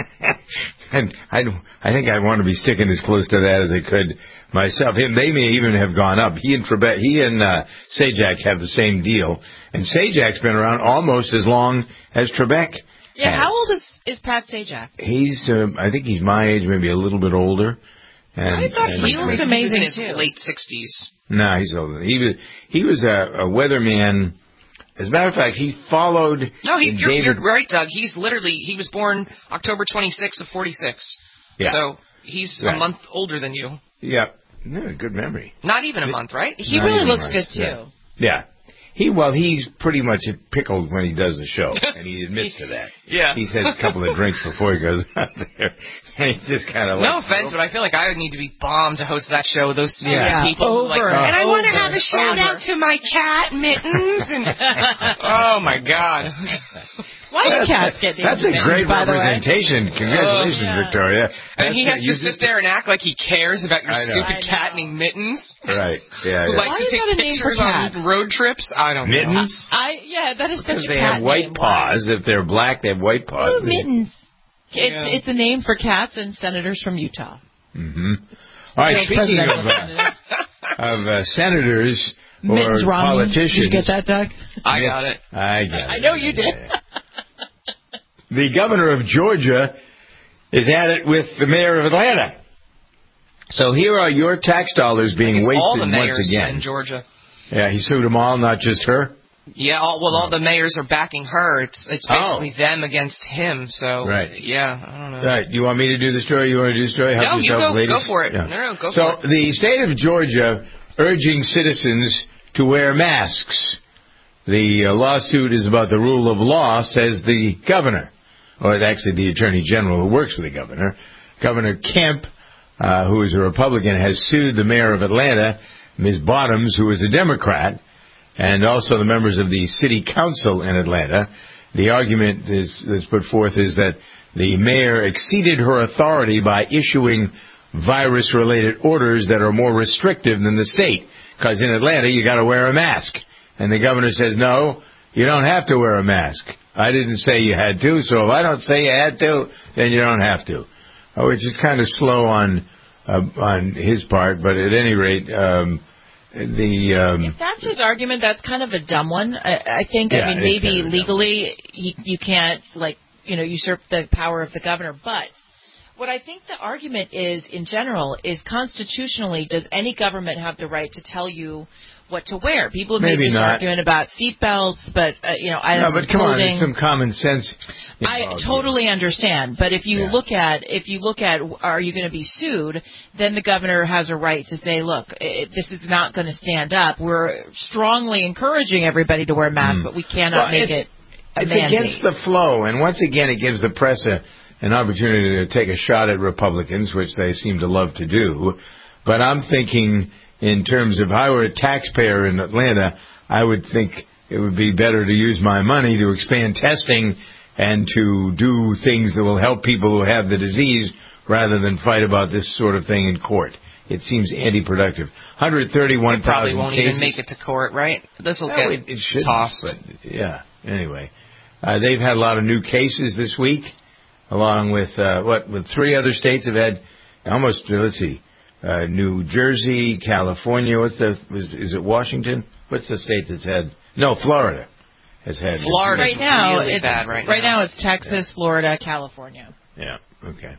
S3: And I, I think I want to be sticking as close to that as I could myself. Him, they may even have gone up. He and Trebek, he and uh, Sajak have the same deal, and Sajak's been around almost as long as Trebek.
S4: Yeah,
S3: has.
S4: how old is, is Pat Sajak?
S3: He's, uh, I think he's my age, maybe a little bit older. And,
S2: I thought
S3: and,
S2: he was
S3: uh,
S2: amazing in his
S4: too.
S2: late sixties.
S3: No, he's older. He was he was a, a weatherman. As a matter of fact, he followed.
S2: No, he, you're,
S3: David,
S2: you're right, Doug. He's literally he was born October twenty-sixth of forty-six.
S3: Yeah.
S2: So he's
S3: Right.
S2: a month older than you.
S3: Yeah, no, good memory.
S2: Not even a month, right?
S4: He
S3: Not
S4: really
S3: even
S4: looks
S3: much,
S4: good too.
S3: yeah. Yeah. He well, he's pretty much pickled when he does the show, and he admits to that.
S2: Yeah.
S3: He's had a couple of drinks before he goes out there, and he's just kind of like.
S2: No offense, but I feel like I would need to be bombed to host that show with those stupid
S3: Yeah.
S2: people. who like,
S4: Over
S2: and I want to
S4: over,
S2: have a shout
S4: over.
S2: out to my cat Mittens. And, oh my God!
S4: Why do cats get named
S3: That's a
S4: Mittens,
S3: great
S4: by the way?
S3: representation. Congratulations,
S4: Oh, yeah.
S3: Victoria.
S2: And he
S3: That's
S2: has
S3: it.
S2: to
S3: You
S2: sit
S3: just-
S2: there and act like he cares about your
S3: I know.
S2: stupid
S4: I
S2: cat
S4: know.
S2: named Mittens.
S3: Right. Yeah.
S2: Who
S3: yeah.
S2: likes
S4: Why
S2: to
S4: is
S2: take
S4: that a name for
S2: pictures on
S4: cats?
S2: road trips? I don't know.
S3: Mittens?
S4: I yeah, that is
S3: Because
S4: such a
S3: they
S4: cat
S3: have white
S4: name.
S3: paws. If they're black, they have white paws.
S4: Oh, mittens. It's
S2: Yeah.
S4: it's a name for cats and senators from Utah.
S3: Mm-hmm. All right.
S4: So
S3: Speaking of,
S4: presidential
S3: uh, of uh, senators or
S4: Mittens Romney.
S3: politicians,
S4: Did you get that, Doug?
S2: I got it.
S3: I got
S4: I
S3: it.
S4: know you did.
S3: Yeah. The governor of Georgia is at it with the mayor of Atlanta. So here are your tax dollars being
S2: It's
S3: wasted
S2: all the mayors
S3: once again.
S2: in Georgia.
S3: Yeah, he sued them all, not just her.
S2: Yeah, all, well, all the mayors are backing her. It's it's
S3: Oh.
S2: basically them against him. So
S3: Right.
S2: yeah, I don't know.
S3: All right, you want me to do the story? You want to do the story? Help
S2: No, you
S3: yourself,
S2: go-
S3: ladies.
S2: go for it.
S3: Yeah.
S2: No, no, go
S3: so
S2: for it.
S3: the state of Georgia urging citizens to wear masks. The uh, lawsuit is about the rule of law, says the governor, or actually the attorney general who works for the governor. Governor Kemp, uh, who is a Republican, has sued the mayor of Atlanta, Miz Bottoms, who is a Democrat, and also the members of the city council in Atlanta. The argument is, that's put forth is that the mayor exceeded her authority by issuing virus-related orders that are more restrictive than the state. Because in Atlanta, you got to wear a mask. And the governor says, no, you don't have to wear a mask. I didn't say you had to, so if I don't say you had to, then you don't have to. Oh, which is kind of slow on uh, on his part, but at any rate, um, the... Um,
S4: if that's his argument, that's kind of a dumb one. I, I think,
S3: yeah,
S4: I mean, maybe legally he, you can't, like, you know, usurp the power of the governor, but... What I think the argument is, in general, is constitutionally, does any government have the right to tell you what to wear? People have
S3: Maybe
S4: made this
S3: not.
S4: argument about seatbelts, but, uh, you know, items
S3: no, but
S4: of
S3: come
S4: clothing.
S3: on, there's some common sense.
S4: I totally understand, but if you
S3: yeah.
S4: look at, if you look at, are you going to be sued? Then the governor has a right to say, look, it, this is not going to stand up. We're strongly encouraging everybody to wear a mask, mm. but we cannot
S3: well,
S4: make it a
S3: It's
S4: mandate.
S3: against the flow, and once again, it gives the press a an opportunity to take a shot at Republicans, which they seem to love to do. But I'm thinking in terms of if I were a taxpayer in Atlanta, I would think it would be better to use my money to expand testing and to do things that will help people who have the disease rather than fight about this sort of thing in court. It seems anti-productive. one hundred thirty-one thousand cases.
S2: It probably won't even make it to court, right? This will
S3: no,
S2: get
S3: it, it should,
S2: tossed.
S3: But, yeah, anyway. Uh, they've had a lot of new cases this week. Along with, uh, what, with three other states have had almost, uh, let's see, uh, New Jersey, California, what's the, was, is it Washington? What's the state that's had, no, Florida has had.
S2: Florida
S4: right now,
S2: really
S4: it's,
S2: bad right,
S4: right
S2: now.
S4: now it's Texas, yeah. Florida, California.
S3: Yeah, okay.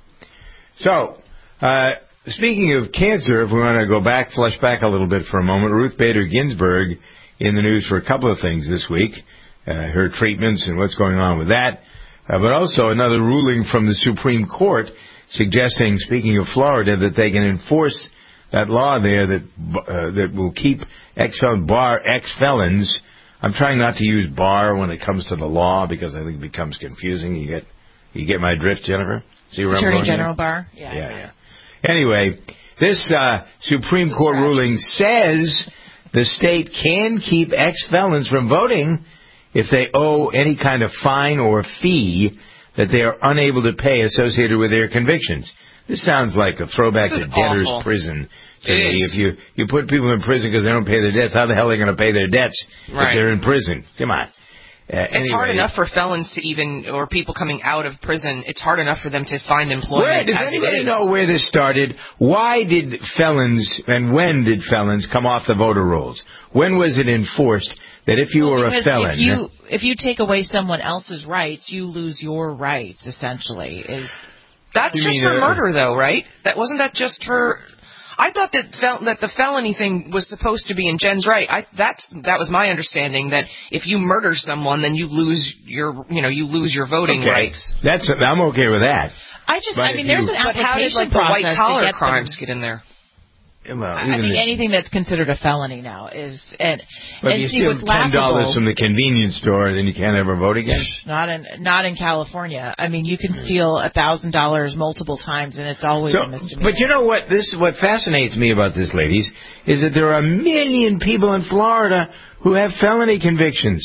S3: So, uh, speaking of cancer, if we want to go back, flush back a little bit for a moment, Ruth Bader Ginsburg in the news for a couple of things this week, uh, her treatments and what's going on with that. Uh, but also another ruling from the Supreme Court suggesting, speaking of Florida, that they can enforce that law there that uh, that will keep ex-felon, bar ex-felons. I'm trying not to use bar when it comes to the law because I think it becomes confusing. You get you get my drift, Jennifer? See where
S4: Attorney
S3: I'm going
S4: General
S3: here?
S4: Barr? Yeah.
S3: Yeah, yeah. Anyway, this uh, Supreme Court ruling says the state can keep ex-felons from voting if they owe any kind of fine or fee that they are unable to pay associated with their convictions. This sounds like a throwback to debtor's
S2: awful.
S3: prison to
S2: it
S3: me.
S2: Is.
S3: If you, you put people in prison because they don't pay their debts, how the hell are they going to pay their debts
S2: right.
S3: if they're in prison? Come on. Uh,
S2: it's
S3: anyway.
S2: hard enough for felons to even, or people coming out of prison, it's hard enough for them to find employment.
S3: Where, does
S2: as
S3: anybody
S2: it is.
S3: know where this started? Why did felons, and when did felons come off the voter rolls? When was it enforced that if you
S4: well,
S3: were a felon...
S4: If you, if you take away someone else's rights, you lose your rights, essentially. Is
S2: That's
S3: you
S2: just
S3: mean,
S2: for
S3: uh,
S2: murder, though, right? That wasn't that just for... I thought that fel- that the felony thing was supposed to be, in Jen's right. I that's that was my understanding, that if you murder someone, then you lose your you know you lose your voting
S3: okay.
S2: rights.
S3: That's I'm okay with that.
S4: I just
S3: But
S4: I mean
S3: if
S4: there's
S3: you-
S4: an
S2: But how did
S4: application
S2: like the white
S4: process
S2: collar
S4: to get
S2: crimes
S4: them.
S2: get in there?
S3: Well,
S4: I
S3: even
S4: think
S3: the-
S4: anything that's considered a felony now is and
S3: But
S4: and
S3: you
S4: see
S3: steal
S4: what's
S3: ten dollars
S4: laughable.
S3: from the convenience store, then you can't ever vote again.
S4: Not in not in California. I mean, you can steal a thousand dollars multiple times, and it's always
S3: So,
S4: a misdemeanor.
S3: but you know what? This what fascinates me about this, ladies, is that there are a million people in Florida who have felony convictions.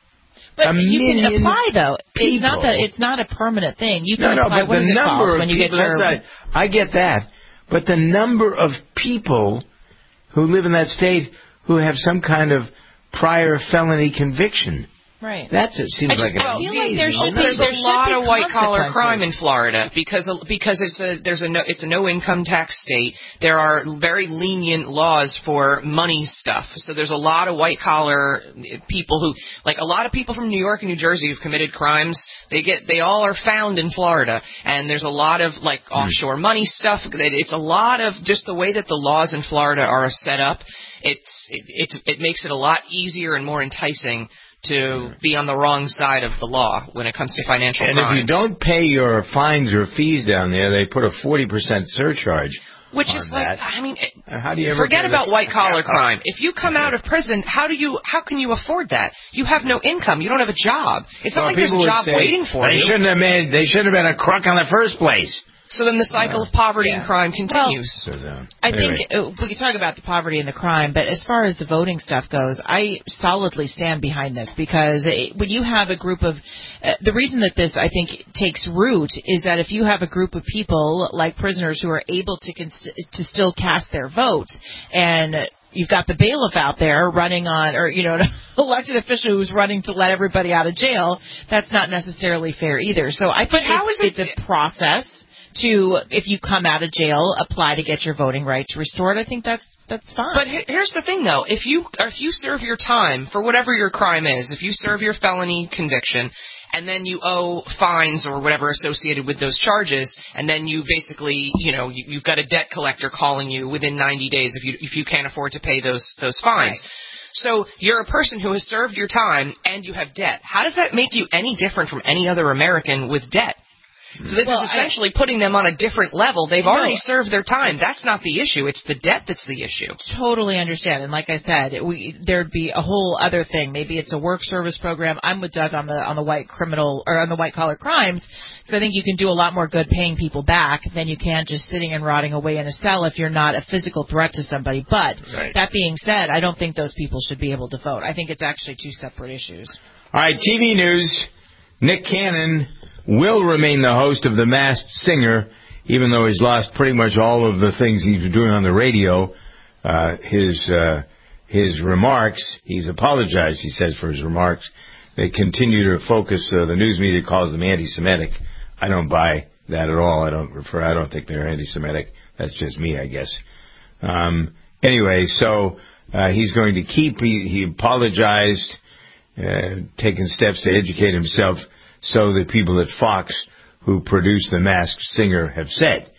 S4: But
S3: a
S4: you can
S3: million
S4: apply though. It's not
S3: people.
S4: that it's not a permanent thing. You
S3: No,
S4: can
S3: no,
S4: apply.
S3: but
S4: What
S3: the
S4: is it
S3: number
S4: called
S3: of
S4: when you get
S3: people,
S4: your?
S3: that's not- I get that, but the number of people who live in that state who have some kind of prior felony conviction.
S4: Right.
S3: That's it seems
S4: I
S3: like
S4: just
S3: an
S4: feel like there should be
S2: There's
S4: there
S2: a
S4: should
S2: lot
S4: be
S2: of white collar
S4: consequences.
S2: crime in Florida because because it's a there's a no, it's a no income tax state. There are very lenient laws for money stuff. So there's a lot of white collar people who like a lot of people from New York and New Jersey who've committed crimes. They get they all are found in Florida, and there's a lot of like mm. offshore money stuff. It's a lot of just the way that the laws in Florida are set up. It's it, it's it makes it a lot easier and more enticing to be on the wrong side of the law when it comes to financial
S3: and
S2: crimes.
S3: if you don't pay your fines or fees down there, they put a forty percent surcharge.
S2: Which
S3: on
S2: is like,
S3: that.
S2: I mean,
S3: how do you ever
S2: forget
S3: pay
S2: about
S3: that?
S2: white collar crime. If you come out of prison, how do you, how can you afford that? You have no income. You don't have a job. It's not
S3: Well,
S2: like there's a
S3: people would
S2: job
S3: say,
S2: waiting for
S3: they
S2: you.
S3: Shouldn't have made, they shouldn't have been a crook in the first place.
S2: So then the cycle
S3: uh,
S2: of poverty
S4: yeah.
S2: and crime continues.
S3: Well,
S4: I
S3: anyway.
S4: think uh, we could talk about the poverty and the crime, but as far as the voting stuff goes, I solidly stand behind this because it, when you have a group of, uh, the reason that this I think takes root is that if you have a group of people like prisoners who are able to cons- to still cast their votes, and you've got the bailiff out there running on, or you know, an elected official who's running to let everybody out of jail, that's not necessarily fair either. So I think
S2: how
S4: it's,
S2: is it
S4: it's a process to, if you come out of jail, apply to get your voting rights restored. I think that's that's fine.
S2: But here's the thing, though. If you if you serve your time for whatever your crime is, if you serve your felony conviction, and then you owe fines or whatever associated with those charges, and then you basically, you know, you, you've got a debt collector calling you within ninety days if you if you can't afford to pay those those fines. Right. So you're a person who has served your time and you have debt. How does that make you any different from any other American with debt? So this well, is essentially I, putting them on a different level. They've no, already served their time. That's not the issue. It's the debt that's the issue.
S4: Totally understand. And like I said, we, there'd be a whole other thing. Maybe it's a work service program. I'm with Doug on the on the white criminal or on the white collar crimes, because I think you can do a lot more good paying people back than you can just sitting and rotting away in a cell if you're not a physical threat to somebody. But right. that being said, I don't think those people should be able to vote. I think it's actually two separate issues.
S3: All right, T V news. Nick Cannon will remain the host of The Masked Singer, even though he's lost pretty much all of the things he's been doing on the radio. Uh, his uh, his remarks, he's apologized, he says, for his remarks. They continue to focus, uh, the news media calls them anti-Semitic. I don't buy that at all. I don't refer, I don't think they're anti-Semitic. That's just me, I guess. Um, anyway, so uh, he's going to keep, he, he apologized, uh, taking steps to educate himself, so the people at Fox who produced The Masked Singer have said.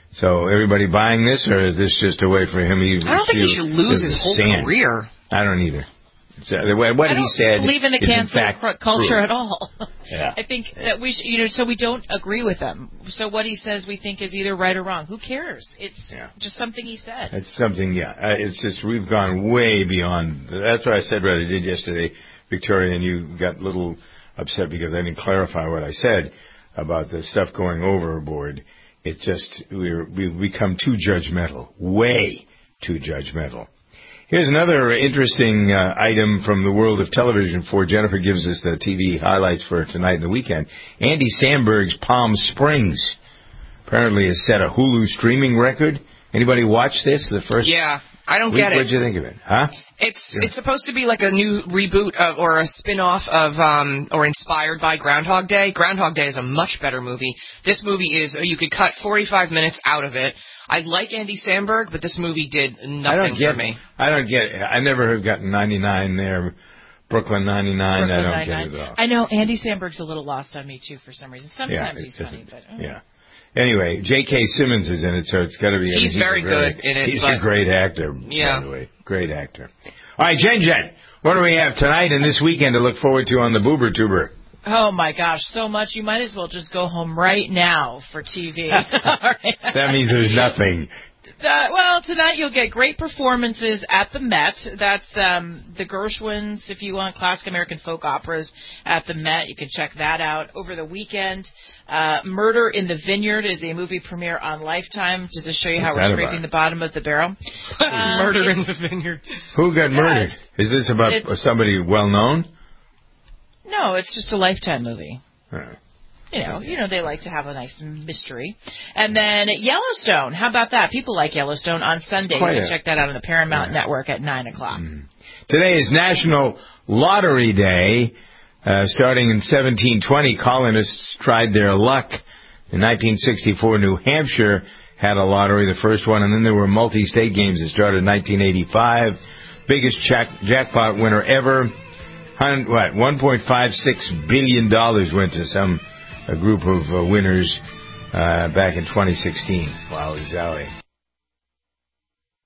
S3: So everybody buying this, or is this just a way for him? He,
S2: I don't think he should lose his whole
S3: sand.
S2: career.
S3: I don't either. It's, uh, what
S4: I
S3: he said
S4: believe in the
S3: is
S4: cancel
S3: in fact
S4: culture
S3: true.
S4: at all.
S3: Yeah.
S4: I think that we, sh- you know, so we don't agree with him. So what he says we think is either right or wrong. Who cares? It's yeah. just something he said.
S3: It's something, yeah. Uh, it's just we've gone way beyond. That's what I said. What I did yesterday, Victoria, and you got a little upset because I didn't clarify what I said about the stuff going overboard. It just, we're, we've become too judgmental, way too judgmental. Here's another interesting uh, item from the world of television for Jennifer gives us the T V highlights for tonight and the weekend. Andy Samberg's Palm Springs apparently has set a Hulu streaming record. Anybody watch this? The first
S2: Yeah. I don't
S3: week?
S2: get it.
S3: What'd you think of it? Huh?
S2: It's
S3: yeah.
S2: it's supposed to be like a new reboot of, or a spin-off of, um, or inspired by Groundhog Day. Groundhog Day is a much better movie. This movie is, you could cut forty-five minutes out of it. I like Andy Samberg, but this movie did nothing
S3: I don't get,
S2: for me.
S3: I don't get it. I never have gotten ninety-nine there. Brooklyn ninety-nine,
S4: Brooklyn
S3: I don't
S4: ninety-nine.
S3: get it at all.
S4: I know Andy Samberg's a little lost on me, too, for some reason. Sometimes
S3: yeah,
S4: he's funny, but... Oh.
S3: Yeah. Anyway, J K. Simmons is in it, so it's got to be...
S2: He's,
S3: I mean, he's
S2: very
S3: very,
S2: good in it.
S3: He's
S2: but,
S3: a great actor,
S2: yeah.
S3: by the way. Great actor. All right, Jen Jen, what do we have tonight and this weekend to look forward to on the Boober Tuber?
S4: Oh, my gosh, so much. You might as well just go home right now for T V.
S3: That means there's nothing.
S4: Uh, well, tonight you'll get great performances at the Met. That's um, the Gershwins, if you want classic American folk operas at the Met. You can check that out over the weekend. Uh, Murder in the Vineyard is a movie premiere on Lifetime. Does it show you
S3: What's
S4: how we're scraping
S3: about?
S4: the bottom of the barrel?
S2: um, Murder in the Vineyard.
S3: Who got murdered? Yeah, is this about somebody well-known?
S4: No, it's just a Lifetime movie.
S3: All right.
S4: You know, you know they like to have a nice mystery. And then Yellowstone. How about that? People like Yellowstone on Sunday.
S3: Quite
S4: you can
S3: a,
S4: check that out on the Paramount
S3: yeah.
S4: Network at nine o'clock.
S3: Mm. Today is National Lottery Day. Uh, starting in seventeen twenty, colonists tried their luck. In nineteen sixty-four, New Hampshire had a lottery, the first one, and then there were multi-state games that started in nineteen eighty-five. Biggest jack- jackpot winner ever. What? one point five six billion dollars went to some a group of uh, winners uh, back in twenty sixteen. Wow, zowie.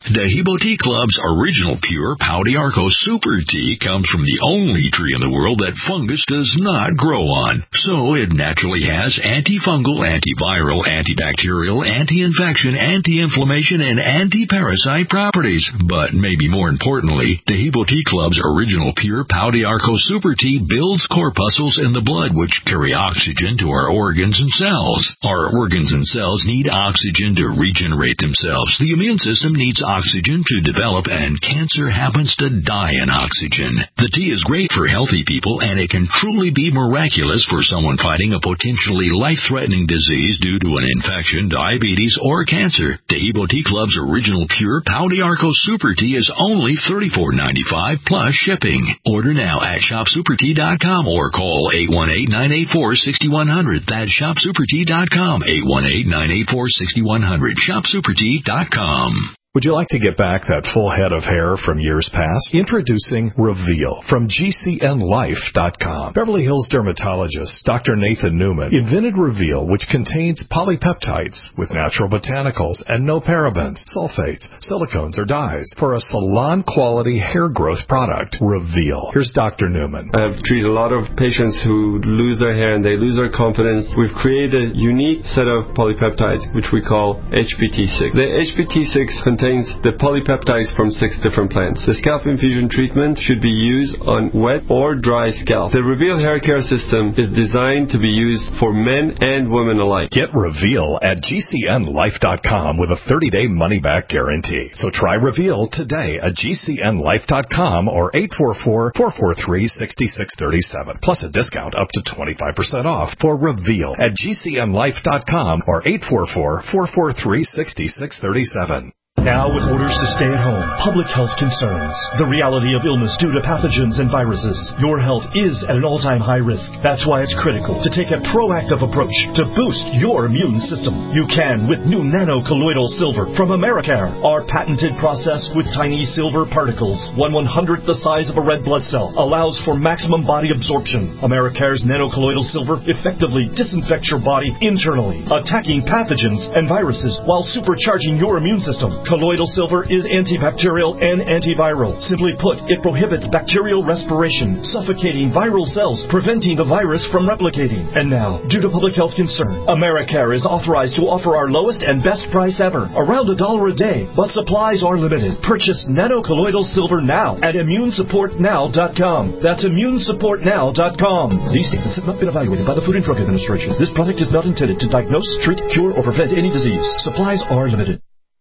S14: Dehibo Tea Club's original pure Pau d'Arco Super Tea comes from the only tree in the world that fungus does not grow on. So it naturally has antifungal, antiviral, antibacterial, anti-infection, anti-inflammation, and anti-parasite properties. But maybe more importantly, Dehibo Tea Club's original pure Pau d'Arco Super Tea builds corpuscles in the blood which carry oxygen to our organs and cells. Our organs and cells need oxygen to regenerate themselves. The immune system needs oxygen to develop, and cancer happens to die in oxygen. The tea is great for healthy people, and it can truly be miraculous for someone fighting a potentially life-threatening disease due to an infection, diabetes, or cancer. Dehibo Tea Club's original pure Pau d'Arco Super Tea is only thirty-four ninety-five plus shipping. Order now at shop super tea dot com or call eight one eight, nine eight four, six one zero zero. That's shop super tea dot com, eight one eight, nine eight four, six one zero zero, shop super tea dot com.
S1: Would you like to get back that full head of hair from years past? Introducing Reveal from G C N life dot com. Beverly Hills dermatologist Doctor Nathan Newman invented Reveal, which contains polypeptides with natural botanicals and no parabens, sulfates, silicones, or dyes for a salon-quality hair growth product. Reveal. Here's Doctor Newman.
S15: I've treated a lot of patients who lose their hair and they lose their confidence. We've created a unique set of polypeptides, which we call H P T six. The H P T six contains contains the polypeptides from six different plants. The scalp infusion treatment should be used on wet or dry scalp. The Reveal hair care system is designed to be used for men and women alike.
S1: Get Reveal at G C N life dot com with a thirty-day money-back guarantee. So try Reveal today at G C N life dot com or eight four four, four four three, six six three seven, plus a discount up to twenty-five percent off for Reveal at G C N life dot com or eight four four, four four three, six six three seven.
S16: Now with orders to stay at home, public health concerns, the reality of illness due to pathogens and viruses, your health is at an all-time high risk. That's why it's critical to take a proactive approach to boost your immune system. You can with new nano-colloidal silver from Americare. Our patented process with tiny silver particles, one one-hundredth the size of a red blood cell, allows for maximum body absorption. Americare's nano-colloidal silver effectively disinfects your body internally, attacking pathogens and viruses while supercharging your immune system. Colloidal silver is antibacterial and antiviral. Simply put, it prohibits bacterial respiration, suffocating viral cells, preventing the virus from replicating. And now, due to public health concern, Americare is authorized to offer our lowest and best price ever, around a dollar a day, but supplies are limited. Purchase nano-colloidal silver now at immune support now dot com. That's immune support now dot com. These statements have not been evaluated by the Food and Drug Administration. This product is not intended to diagnose, treat, cure, or prevent any disease. Supplies are limited.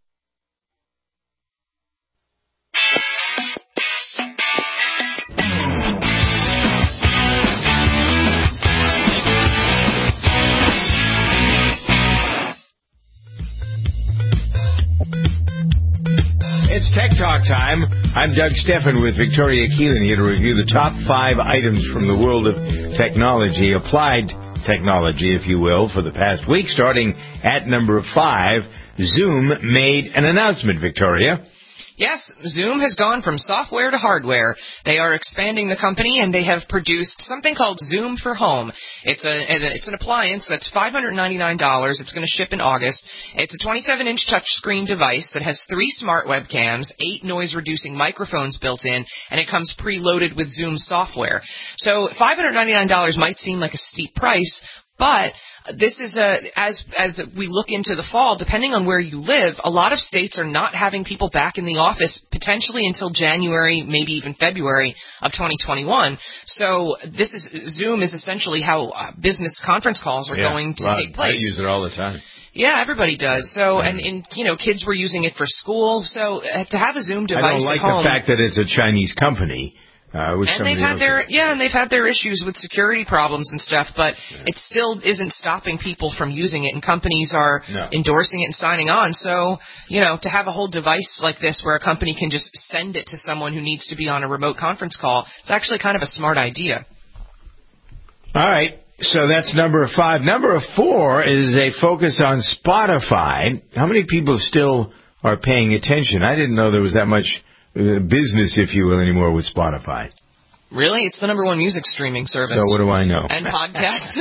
S3: It's Tech Talk time. I'm Doug Steffen with Victoria Keelan here to review the top five items from the world of technology, applied technology, if you will, for the past week. Starting at number five, Zoom made an announcement, Victoria.
S2: Yes, Zoom has gone from software to hardware. They are expanding the company, and they have produced something called Zoom for Home. It's a it's an appliance that's five hundred ninety-nine dollars. It's going to ship in August. It's a twenty-seven inch touchscreen device that has three smart webcams, eight noise-reducing microphones built in, and it comes preloaded with Zoom software. So five hundred ninety-nine dollars might seem like a steep price, but this is a, as as we look into the fall, depending on where you live, a lot of states are not having people back in the office potentially until January, maybe even February of twenty twenty-one. So this is Zoom is essentially how uh, business conference calls are
S3: yeah,
S2: going to
S3: well,
S2: take place.
S3: I use it all the time.
S2: Yeah, everybody does. So, and, and you know, kids were using it for school. So uh, to have a Zoom device
S3: I don't like
S2: at home,
S3: the fact that it's a Chinese company. Uh,
S2: and they've had their yeah, and they've had their issues with security problems and stuff, but yeah. it still isn't stopping people from using it, and companies are
S3: no.
S2: endorsing it and signing on. So, you know, to have a whole device like this where a company can just send it to someone who needs to be on a remote conference call, it's actually kind of a smart idea.
S3: All right, so that's number five. Number four is a focus on Spotify. How many people still are paying attention? I didn't know there was that much business, if you will, anymore with Spotify.
S2: Really? It's the number one music streaming service.
S3: So what do I know?
S2: And podcasts.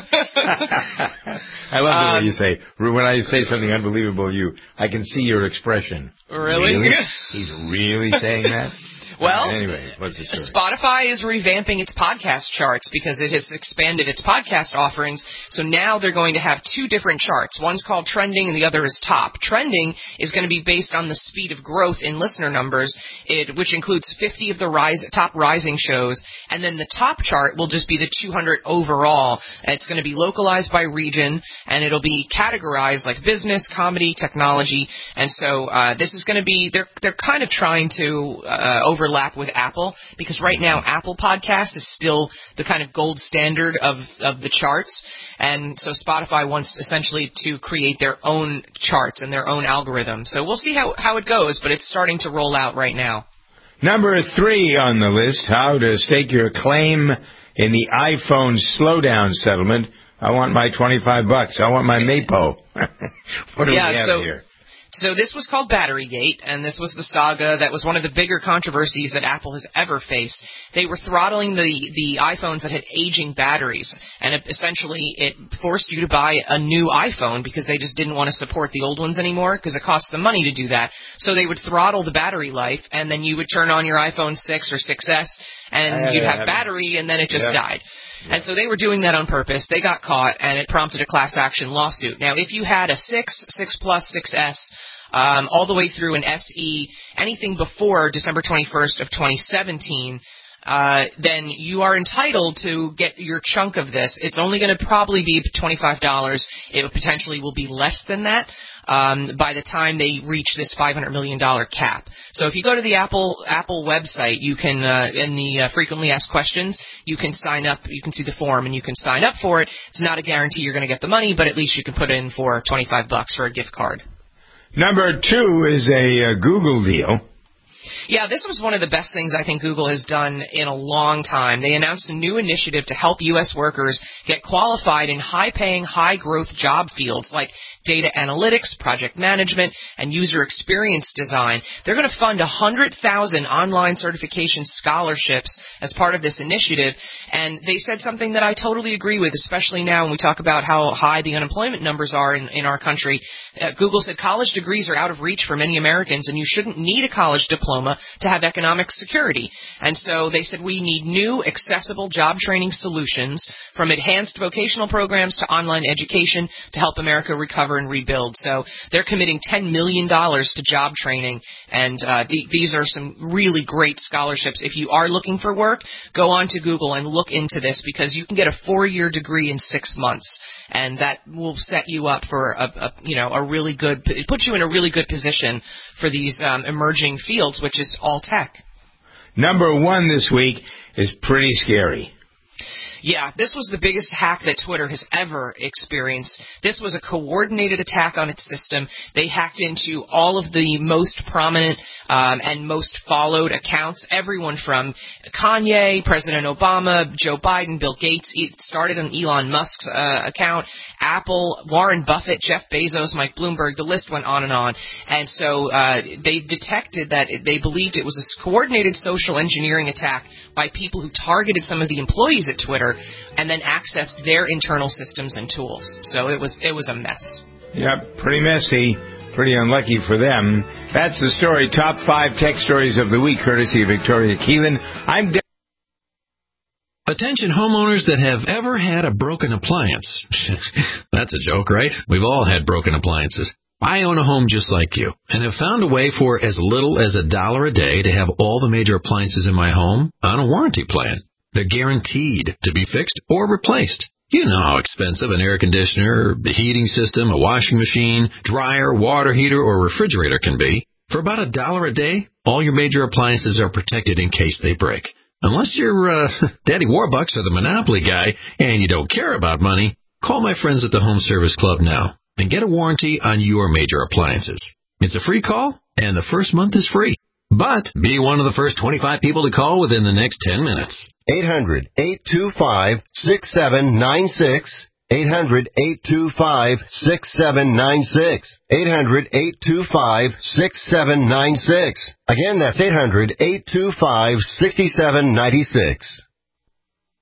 S3: I love the
S2: um,
S3: way you say, when I say something unbelievable, you, I can see your expression.
S2: Really?
S3: Really? He's really saying that?
S2: Well,
S3: uh, anyway, what's the story?
S2: Spotify is revamping its podcast charts because it has expanded its podcast offerings. So now they're going to have two different charts. One's called Trending and the other is Top. Trending is going to be based on the speed of growth in listener numbers, it, which includes fifty of the rise, top rising shows. And then the Top chart will just be the two hundred overall. It's going to be localized by region, and it'll be categorized like business, comedy, technology. And so uh, this is going to be, they're, they're kind of trying to uh, over overlap with Apple, because right now Apple Podcast is still the kind of gold standard of, of the charts, and so Spotify wants essentially to create their own charts and their own algorithm. So we'll see how, how it goes, but it's starting to roll out right now.
S3: Number three on the list, how to stake your claim in the iPhone slowdown settlement. I want my twenty-five bucks. I want my Mapo. What do
S2: yeah,
S3: we have
S2: so,
S3: here?
S2: So this was called Batterygate, and this was the saga that was one of the bigger controversies that Apple has ever faced. They were throttling the, the iPhones that had aging batteries, and it, essentially it forced you to buy a new iPhone because they just didn't want to support the old ones anymore because it cost them money to do that. So they would throttle the battery life, and then you would turn on your iPhone six or six S, and you'd have battery, and then it just
S3: yeah.
S2: died. And so they were doing that on purpose. They got caught, and it prompted a class action lawsuit. Now, if you had a six, six Plus, six S, um, all the way through an S E, anything before December twenty-first of twenty seventeen, uh, then you are entitled to get your chunk of this. It's only going to probably be twenty-five dollars. It potentially will be less than that um, by the time they reach this five hundred million dollars cap. So if you go to the Apple Apple website, you can, uh, in the uh, frequently asked questions, you can sign up. You can see the form, and you can sign up for it. It's not a guarantee you're going to get the money, but at least you can put in for twenty-five bucks for a gift card.
S3: Number two is a uh, Google deal.
S2: Yeah, this was one of the best things I think Google has done in a long time. They announced a new initiative to help U S workers get qualified in high-paying, high-growth job fields like data analytics, project management, and user experience design. They're going to fund one hundred thousand online certification scholarships as part of this initiative, and they said something that I totally agree with, especially now when we talk about how high the unemployment numbers are in, in our country. Uh, Google said college degrees are out of reach for many Americans, and you shouldn't need a college diploma to have economic security. And so they said we need new, accessible job training solutions, from enhanced vocational programs to online education, to help America recover and rebuild. So they're committing ten million dollars to job training, and uh, the, these are some really great scholarships. If you are looking for work, go on to Google and look into this, because you can get a four-year degree in six months. And that will set you up for a, a you know a really good, it puts you in a really good position for these um, emerging fields, which is all tech.
S3: Number one this week is pretty scary.
S2: Yeah, this was the biggest hack that Twitter has ever experienced. This was a coordinated attack on its system. They hacked into all of the most prominent um, and most followed accounts, everyone from Kanye, President Obama, Joe Biden, Bill Gates. It started on Elon Musk's uh, account, Apple, Warren Buffett, Jeff Bezos, Mike Bloomberg. The list went on and on. And so uh, they detected that it, they believed it was a coordinated social engineering attack by people who targeted some of the employees at Twitter and then accessed their internal systems and tools. So it was it was a mess.
S3: Yep, pretty messy. Pretty unlucky for them. That's the story. Top five tech stories of the week, courtesy of Victoria Keelan. I'm Dan.
S17: Attention homeowners that have ever had a broken appliance. That's a joke, right? We've all had broken appliances. I own a home just like you, and have found a way for as little as a dollar a day to have all the major appliances in my home on a warranty plan. They're guaranteed to be fixed or replaced. You know how expensive an air conditioner, the heating system, a washing machine, dryer, water heater, or refrigerator can be. For about a dollar a day, all your major appliances are protected in case they break. Unless you're uh, Daddy Warbucks or the Monopoly guy and you don't care about money, call my friends at the Home Service Club now and get a warranty on your major appliances. It's a free call, and the first month is free. But be one of the first twenty-five people to call within the next ten minutes.
S18: eight hundred, eight two five, six seven nine six. eight hundred, eight two five, six seven nine six. eight hundred, eight two five, six seven nine six. Again, that's eight hundred, eight two five, six seven nine six.